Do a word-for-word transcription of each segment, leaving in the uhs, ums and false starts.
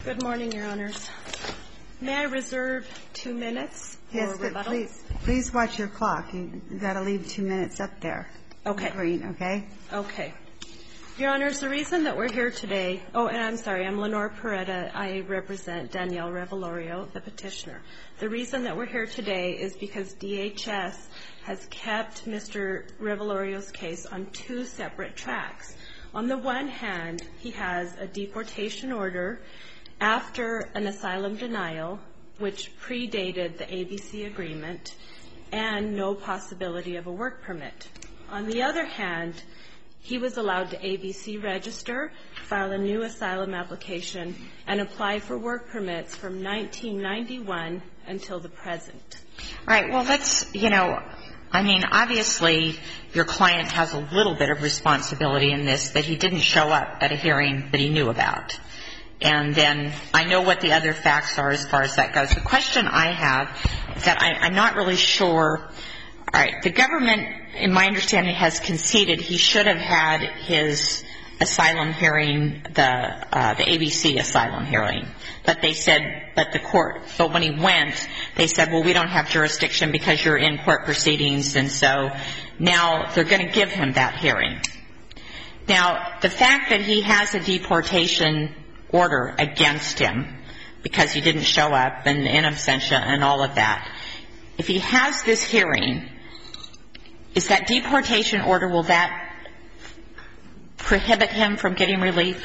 Good morning, Your Honors. May I reserve two minutes for yes, rebuttal? Yes, please. Please watch your clock. You've got to leave two minutes up there. Okay. Green, okay? Okay. Your Honors, the reason that we're here today – oh, and I'm sorry, I'm Lenore Peretta. I represent Danielle Revelorio, the petitioner. The reason that we're here today is because D H S has kept Mister Revelorio's case on two separate tracks. On the one hand, he has a deportation order after an asylum denial, which predated the A B C agreement, and no possibility of a work permit. On the other hand, he was allowed to A B C register, file a new asylum application, and apply for work permits from nineteen ninety-one until the present. All right. Well, let's, you know, I mean, obviously your client has a little bit of responsibility in this, that he didn't show up at a hearing that he knew about. And then I know what the other facts are as far as that goes. The question I have is that I, I'm not really sure. All right. The government, in my understanding, has conceded he should have had his asylum hearing, the uh, the A B C asylum hearing. But they said, but the court, but when he went, they said, well, we don't have jurisdiction because you're in court proceedings. And so now they're going to give him that hearing. Now, the fact that he has a deportation order against him because he didn't show up and in absentia and all of that, if he has this hearing, is that deportation order, will that prohibit him from getting relief?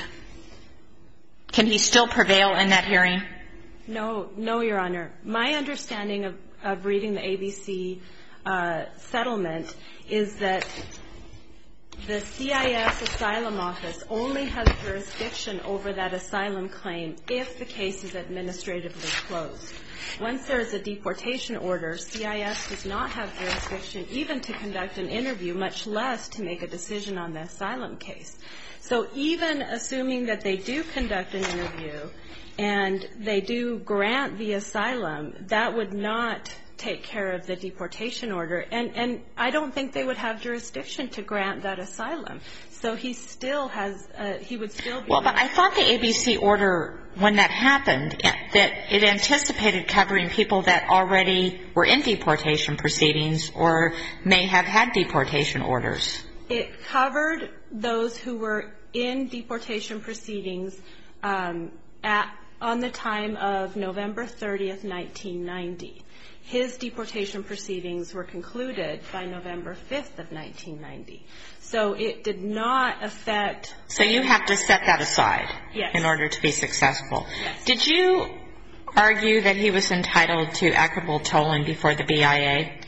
Can he still prevail in that hearing? No, no, Your Honor. My understanding of, of reading the A B C uh, settlement is that the C I S asylum office only has jurisdiction over that asylum claim if the case is administratively closed. Once there is a deportation order, C I S does not have jurisdiction even to conduct an interview, much less to make a decision on the asylum case. So even assuming that they do conduct an interview and they do grant the asylum, that would not take care of the deportation order. And, and I don't think they would have jurisdiction to grant that asylum. So he still has, uh, he would still be. Well, but I thought the A B C order, when that happened, that it anticipated covering people that already were in deportation proceedings or may have had deportation orders. It covered those who were in deportation proceedings um, at, on the time of November thirtieth, nineteen ninety. His deportation proceedings were concluded by November fifth of nineteen ninety. So it did not affect. So you have to set that aside. Yes. In order to be successful. Yes. Did you argue that he was entitled to equitable tolling before the B I A?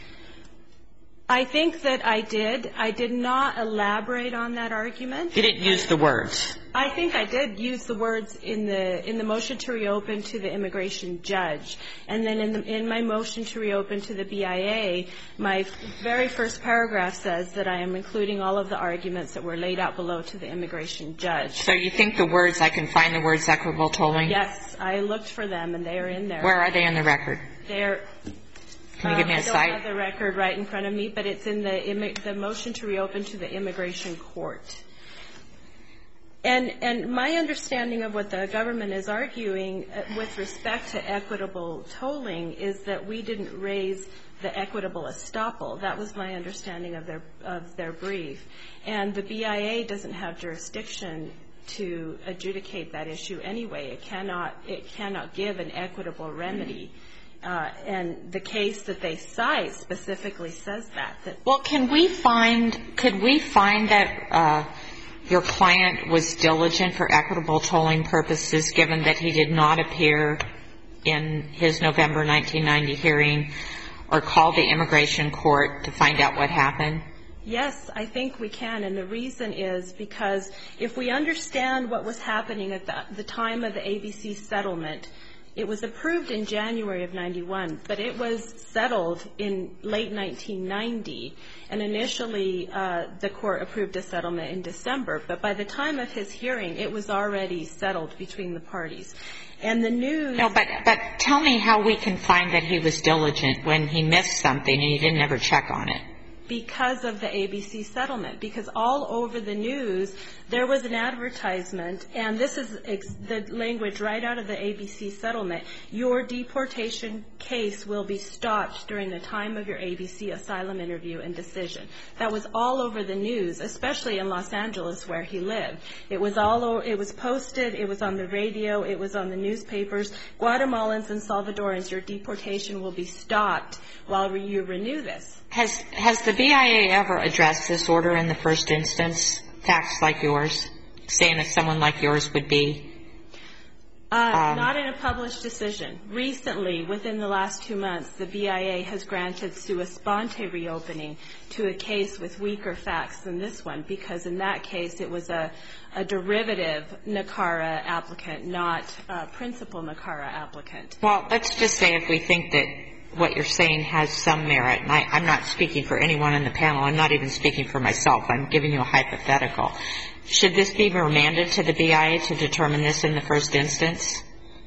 I think that I did. I did not elaborate on that argument. You didn't use the words. I think I did use the words in the in the motion to reopen to the immigration judge. And then in the, in my motion to reopen to the B I A, my very first paragraph says that I am including all of the arguments that were laid out below to the immigration judge. So you think the words, I can find the words equitable tolling? Yes, I looked for them and they are in there. Where are they in the record? They're Can you give me a uh, I don't cite? have the record right in front of me, but it's in the the motion to reopen to the immigration court. And and my understanding of what the government is arguing with respect to equitable tolling is that we didn't raise the equitable estoppel. That was my understanding of their of their brief. And the B I A doesn't have jurisdiction to adjudicate that issue anyway. It cannot it cannot give an equitable remedy. Uh, and the case that they cite specifically says that. that well, can we find, could we find that uh, your client was diligent for equitable tolling purposes, given that he did not appear in his November nineteen ninety hearing or call the immigration court to find out what happened? Yes, I think we can. And the reason is because if we understand what was happening at the, the time of the A B C settlement, it was approved in January of ninety-one, but it was settled in late nineteen ninety. And initially, uh, the court approved a settlement in December. But by the time of his hearing, it was already settled between the parties. And the news... No, but, but tell me how we can find that he was diligent when he missed something and he didn't ever check on it. because of the A B C settlement, because all over the news there was an advertisement, and this is ex- the language right out of the A B C settlement: your deportation case will be stopped during the time of your A B C asylum interview and decision. That was all over the news, especially in Los Angeles where he lived. It was all over, it was posted, it was on the radio, it was on the newspapers. Guatemalans and Salvadorans, your deportation will be stopped while you renew this. Has has the B I A ever addressed this order in the first instance? Facts like yours, saying that someone like yours would be? Uh, um, not in a published decision. Recently, within the last two months, the B I A has granted sua sponte reopening to a case with weaker facts than this one, because in that case it was a, a derivative NACARA applicant, not a principal NACARA applicant. Well, let's just say if we think that what you're saying has some merit, and I, I'm not speaking for anyone in the panel, I'm not even speaking for myself, I'm giving you a hypothetical. Should this be remanded to the B I A to determine this in the first instance?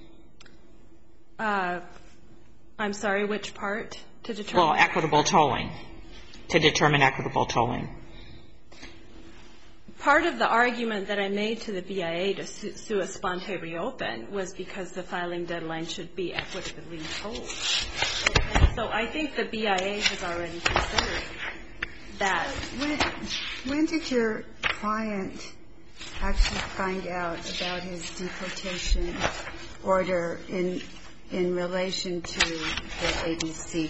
Uh, I'm sorry, which part? To determine? Well, equitable tolling, to determine equitable tolling. Part of the argument that I made to the B I A to su- sua sponte reopen was because the filing deadline should be equitably tolled. And so I think the B I A has already considered that. When, when did your client actually find out about his deportation order in in relation to the A B C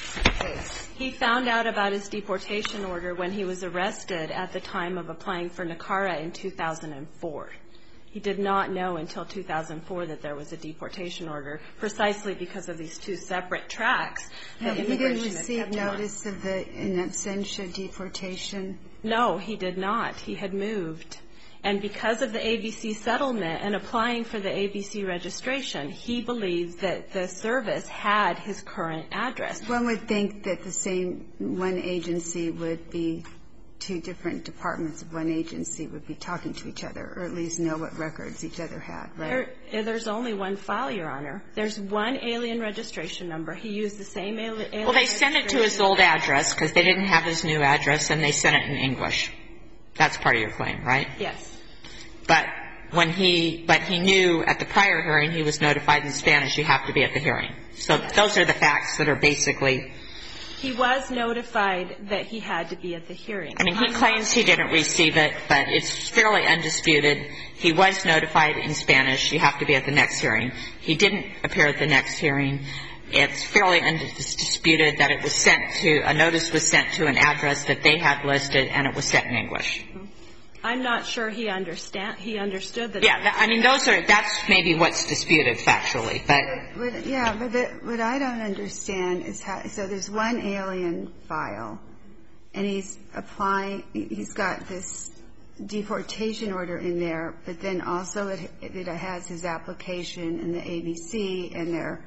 case? He found out about his deportation order when he was arrested at the time of applying for NACARA in two thousand four. He did not know until two thousand four that there was a deportation order, precisely because of these two separate tracks. No, he didn't receive notice of the in absentia deportation? No, he did not. He had moved. And because of the A B C settlement and applying for the A B C registration, he believes that the service had his current address. One would think that the same one agency would be, two different departments of one agency would be talking to each other, or at least know what records each other had, right? There, there's only one file, Your Honor. There's one alien registration number. He used the same alien Well, they sent it to his old address because they didn't have his new address, and they sent it in English. That's part of your claim, right? Yes. But when he, but he knew at the prior hearing he was notified in Spanish, you have to be at the hearing. So yes. Those are the facts that are basically. He was notified that he had to be at the hearing. I mean, he claims he didn't receive it, but it's fairly undisputed. He was notified in Spanish, you have to be at the next hearing. He didn't appear at the next hearing. It's fairly undisputed that it was sent to, a notice was sent to an address that they had listed, and it was sent in English. I'm not sure he understand. He understood that. Yeah, I mean, those are. That's maybe what's disputed factually, but. What, yeah, but the, what I don't understand is how. So there's one alien file, and he's applying. He's got this deportation order in there, but then also it, it has his application in the A B C, and there,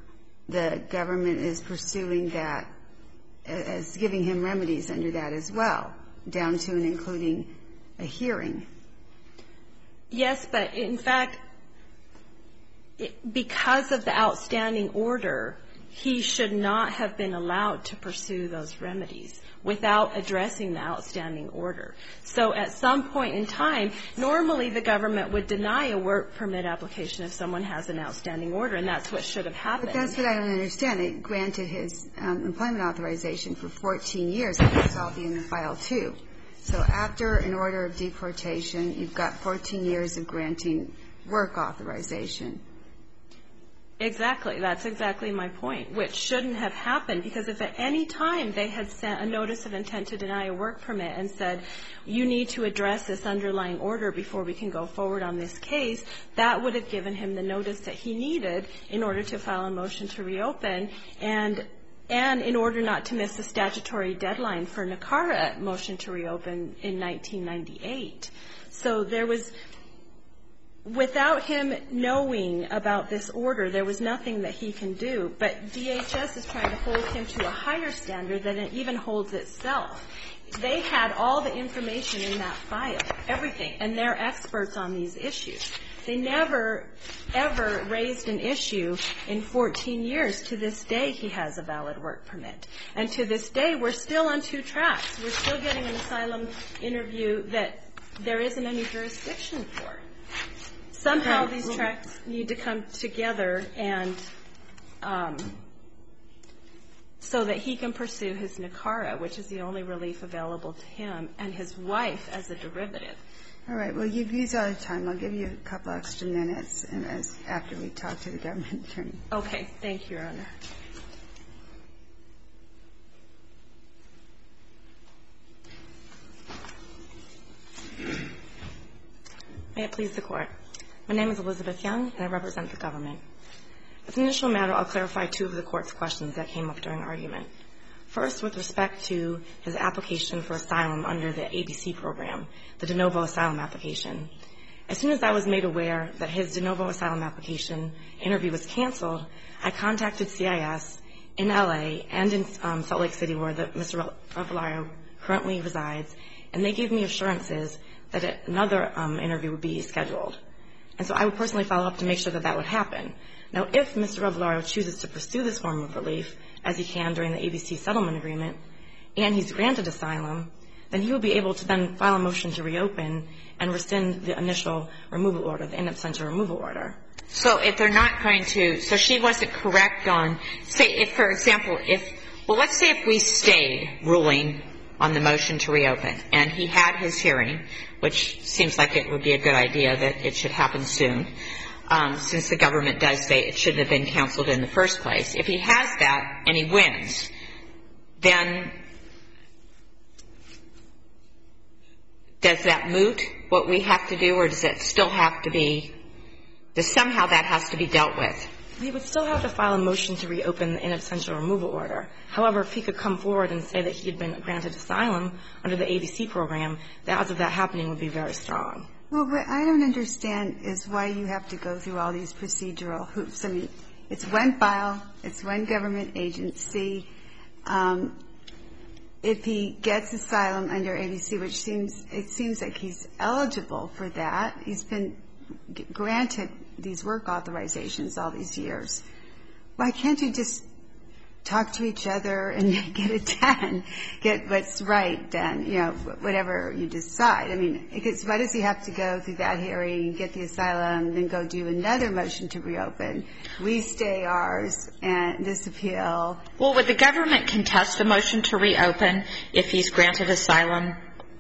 the government is pursuing that as giving him remedies under that as well, down to and including a hearing. Yes, but in fact, it, because of the outstanding order, he should not have been allowed to pursue those remedies without addressing the outstanding order. So at some point in time, normally the government would deny a work permit application if someone has an outstanding order, and that's what should have happened. But that's what I don't understand. They granted his um, employment authorization for fourteen years. I think it's all be in the file, too. So after an order of deportation, you've got fourteen years of granting work authorization. Exactly. That's exactly my point, which shouldn't have happened, because if at any time they had sent a notice of intent to deny a work permit and said, you need to address this underlying order before we can go forward on this case, that would have given him the notice that he needed in order to file a motion to reopen, and And in order not to miss the statutory deadline for NACARA motion to reopen in nineteen ninety-eight. So there was, without him knowing about this order, there was nothing that he can do. But D H S is trying to hold him to a higher standard than it even holds itself. They had all the information in that file, everything, and they're experts on these issues. They never, ever raised an issue in fourteen years. To this day, he has a valid work permit. And to this day, we're still on two tracks. We're still getting an asylum interview that there isn't any jurisdiction for. Somehow these tracks need to come together and um, so that he can pursue his NACARA, which is the only relief available to him, and his wife as a derivative. All right. Well, you've used all the time. I'll give you a couple extra minutes and as, after we talk to the government attorney. Okay. Thank you, Your Honor. May it please the Court. My name is Elizabeth Young, and I represent the government. As an initial matter, I'll clarify two of the Court's questions that came up during argument. First, with respect to his application for asylum under the A B C program, the de novo asylum application. As soon as I was made aware that his de novo asylum application interview was canceled, I contacted C I S in L A and in um, Salt Lake City, where the, Mister Revellario currently resides, and they gave me assurances that another um, interview would be scheduled. And so I would personally follow up to make sure that that would happen. Now, if Mister Revellario chooses to pursue this form of relief, as he can during the A B C settlement agreement, and he's granted asylum, then he will be able to then file a motion to reopen and rescind the initial removal order, the in absentia removal order. So if they're not going to, so she wasn't correct on, say, if, for example, if, well, let's say if we stayed ruling on the motion to reopen, and he had his hearing, which seems like it would be a good idea that it should happen soon, um, since the government does say it shouldn't have been canceled in the first place. If he has that and he wins, then does that moot what we have to do, or does it still have to be, does somehow that has to be dealt with? He would still have to file a motion to reopen the in absentia removal order. However, if he could come forward and say that he had been granted asylum under the A B C program, the odds of that happening would be very strong. Well, what I don't understand is why you have to go through all these procedural hoops. I mean, it's one file, it's one government agency. Um, if he gets asylum under A B C, which seems, it seems like he's eligible for that, he's been g- granted these work authorizations all these years. Why can't you just talk to each other and get it done, get what's right done, you know, whatever you decide? I mean, because why does he have to go through that hearing, get the asylum, then go do another motion to reopen? We stay ours and this appeal. Well, would the government contest a motion to reopen if he's granted asylum?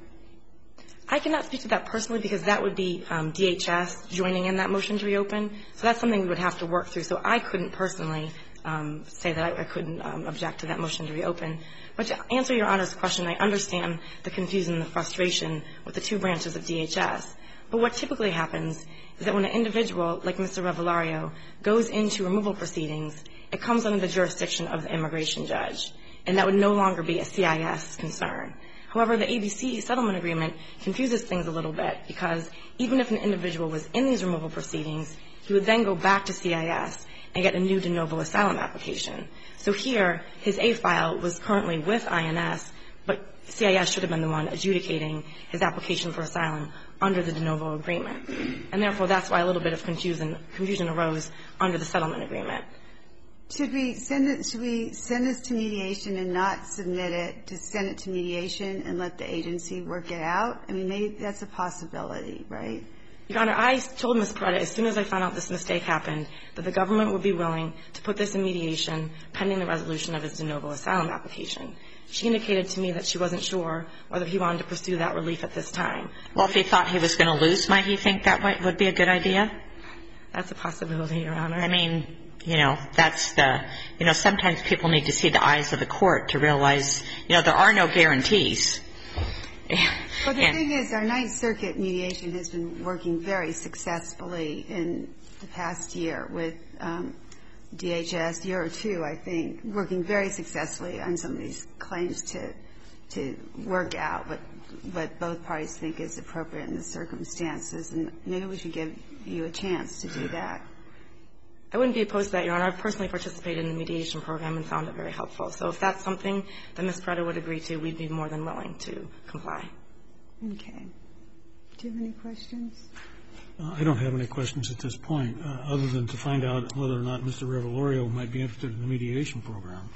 I cannot speak to that personally because that would be um, D H S joining in that motion to reopen. So that's something we would have to work through. So I couldn't personally um, say that I, I couldn't um, object to that motion to reopen. But to answer Your Honor's question, I understand the confusion and the frustration with the two branches of D H S. But what typically happens is that when an individual like Mister Revellario goes into removal proceedings, it comes under the jurisdiction of the immigration judge. And that would no longer be a C I S concern. However, the A B C settlement agreement confuses things a little bit because even if an individual was in these removal proceedings, he would then go back to C I S and get a new de novo asylum application. So here, his A file was currently with I N S, but C I S should have been the one adjudicating his application for asylum under the de novo agreement. And therefore, that's why a little bit of confusion, confusion arose under the settlement agreement. Should we send it, should we send this to mediation and not submit it to send it to mediation and let the agency work it out? I mean, maybe that's a possibility, right? Your Honor, I told Miz Peretta as soon as I found out this mistake happened that the government would be willing to put this in mediation pending the resolution of his de novo asylum application. She indicated to me that she wasn't sure whether he wanted to pursue that relief at this time. Well, if he thought he was going to lose, might he think that might, would be a good idea? That's a possibility, Your Honor. I mean, you know, that's the, you know, sometimes people need to see the eyes of the court to realize, you know, there are no guarantees. Well, the and, thing is, our Ninth Circuit mediation has been working very successfully in the past year with um, D H S, year or two, I think, working very successfully on some of these claims to to work out what what both parties think is appropriate in the circumstances. And maybe we should give you a chance to do that. I wouldn't be opposed to that, Your Honor. I've personally participated in the mediation program and found it very helpful. So if that's something that Miz Peretta would agree to, we'd be more than willing to comply. Okay. Do you have any questions? Uh, I don't have any questions at this point, uh, other than to find out whether or not Mister Revelorio might be interested in the mediation program.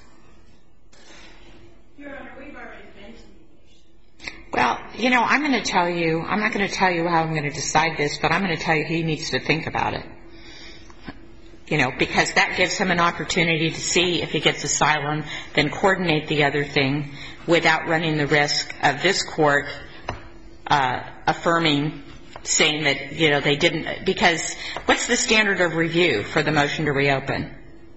Your Honor, we've already been to mediation. Well, you know, I'm going to tell you, I'm not going to tell you how I'm going to decide this, but I'm going to tell you he needs to think about it. You know, because that gives him an opportunity to see if he gets asylum, then coordinate the other thing without running the risk of this court uh, affirming, saying that, you know, they didn't, because what's the standard of review for the motion to reopen?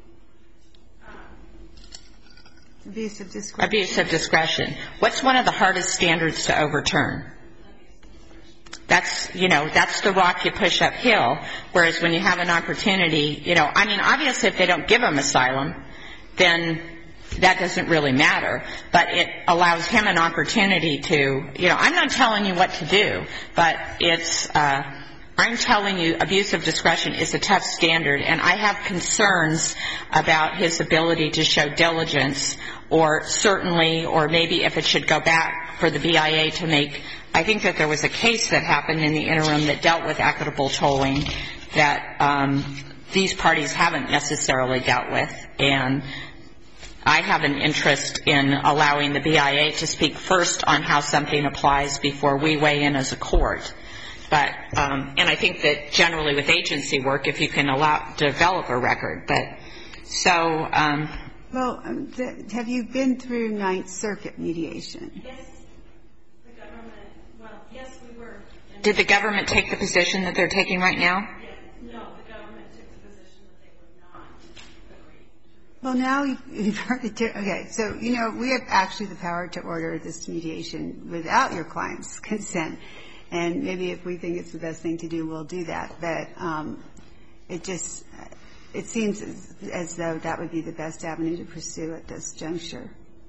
Abuse of discretion. Abuse of discretion. What's one of the hardest standards to overturn? That's, you know, that's the rock you push uphill, whereas when you have an opportunity, you know, I mean, obviously if they don't give him asylum, then that doesn't really matter, but it allows him an opportunity to, you know, I'm not telling you what to do, but it's, uh, I'm telling you abuse of discretion is a tough standard, and I have concerns about his ability to show diligence, or certainly, or maybe if it should go back for the B I A to make, I think that there was a case that happened in the interim that dealt with equitable tolling that um, these parties haven't necessarily dealt with, and I have an interest in allowing the B I A to speak first on how something applies before we weigh in as a court. But, um, and I think that generally with agency work, if you can allow, develop a record, but, so, um. Well, um, the, have you been through Ninth Circuit mediation? Yes. The government, well, yes, we were. Did the government take the position that they're taking right now? Yes. No, the government took the position that they would not agree. Well, now you've heard it. Okay, so, you know, we have actually the power to order this mediation without your client's consent. And maybe if we think it's the best thing to do, we'll do that. But um, it just, it seems as, as though that would be the best avenue to pursue at this juncture.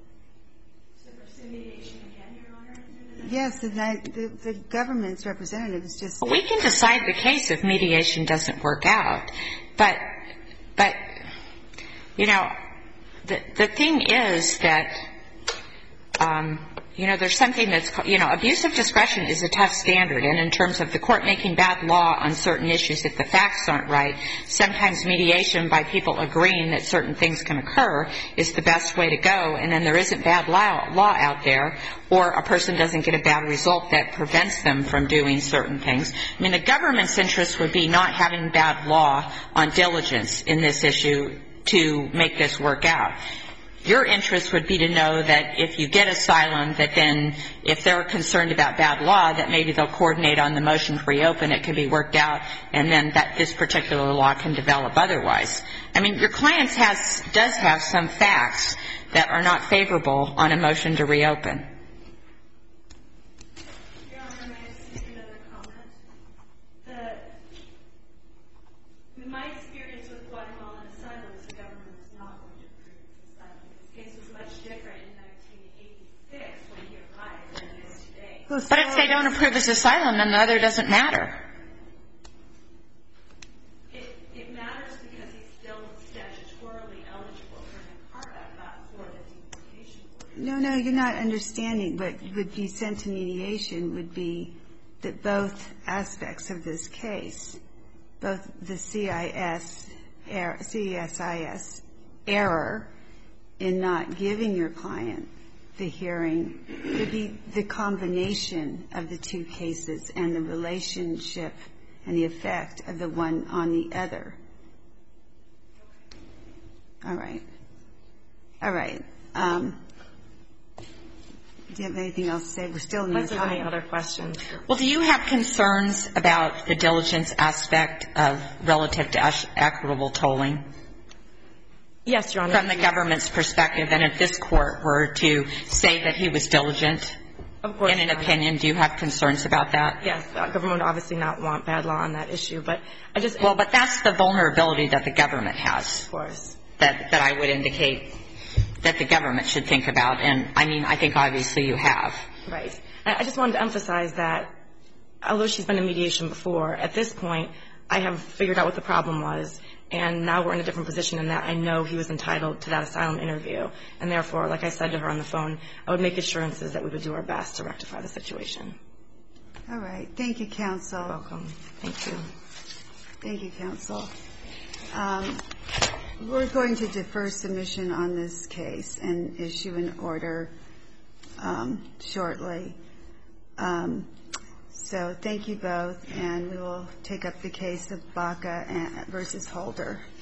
To pursue mediation again, Your Honor? Yes, the, the, the government's representative is just. We can decide the case if mediation doesn't work out. But, but, you know, the, the thing is that, um, you know, there's something that's, you know, abuse of discretion is a tough standard. And in terms of the court making bad law on certain issues, if the facts aren't right, sometimes mediation by people agreeing that certain things can occur is the best way to go. And then there isn't bad law, law out there, or a person doesn't get a bad result that prevents them from doing certain things. I mean, the government's interest would be not having bad law on diligence in this issue to make this work out. Your interest would be to know that if you get asylum, that then if they're concerned about bad law, that maybe they'll coordinate on the motion to reopen, it can be worked out, and then that this particular law can develop otherwise. I mean, your client has, does have some facts that are not favorable on a motion to reopen. Your Honor, may I speak another comment? The, in my experience with Guatemalan asylum, is the government is not going to approve this asylum. This case was much different in nineteen eighty-six when he arrived than it is today. But if they don't approve his asylum, then the other doesn't matter. It, it matters because he's still statutorily eligible for an NACARA, not for the deportation order. No, no, you're not understanding. What would be sent to mediation would be that both aspects of this case, both the C I S, C S I S error in not giving your client the hearing, would be the combination of the two cases and the relationship and the effect of the one on the other. All right. All right. Um, do you have anything else to say? We're still in the Unless there's any time. other questions. Well, do you have concerns about the diligence aspect of relative to equitable tolling? Yes, Your Honor. From the government's perspective, and if this court were to say that he was diligent Of course, in an Your Honor. opinion, do you have concerns about that? Yes, the government would obviously not want bad law on that issue, but I just. Well, but that's the vulnerability that the government has. Of course. That, that I would indicate that the government should think about, and I mean, I think obviously you have. Right. I I just wanted to emphasize that although she's been in mediation before, at this point, I have figured out what the problem was, and now we're in a different position in that I know he was entitled to that asylum interview, and therefore, like I said to her on the phone, I would make assurances that we would do our best to rectify the situation. All right. Thank you, counsel. You're welcome. Thank you. Thank you, counsel. Um, we're going to defer submission on this case and issue an order um, shortly. Um, so thank you both, and we will take up the case of Baca versus Holder.